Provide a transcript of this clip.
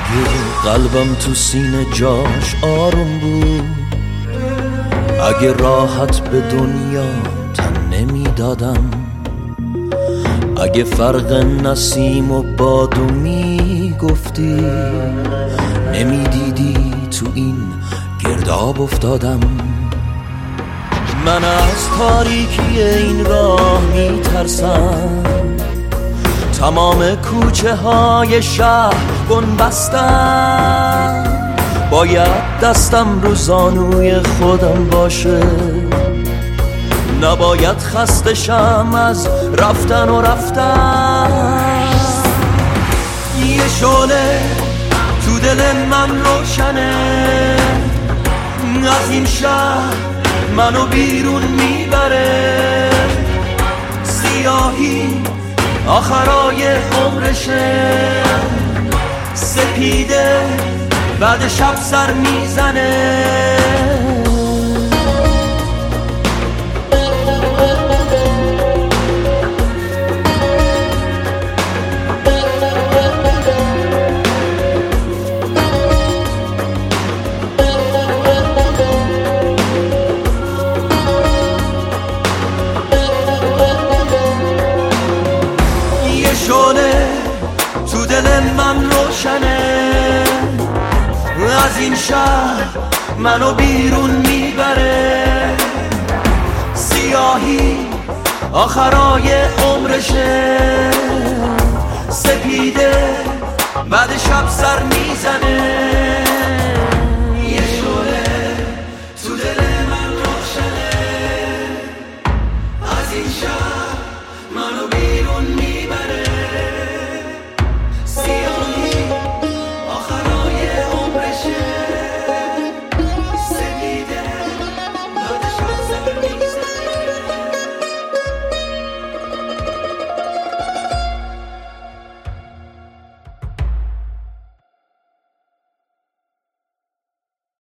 اگه قلبم تو سینه جاش آروم بود، اگه راحت به دنیا تن نمیدادم، اگه فرق نسیم و بادو میگفتی، نمیدیدی تو این گرداب افتادم. من از تاریکی این راه میترسم، تمام کوچه های شهر بنبستم، باید دستم رو زانوی خودم باشه، نباید خسته شم از رفتن و رفتن. یه شعله تو دل من روشنه، از این شهر منو بیرون میبره، سیاهی آخرای عمرشه، سپیده بعد شب سر میزنه. شعله تو دل من روشنه، از این شهر منو بیرون میبره، سیاهی آخرای عمرشه، سپیده بعد شب سر میزنه.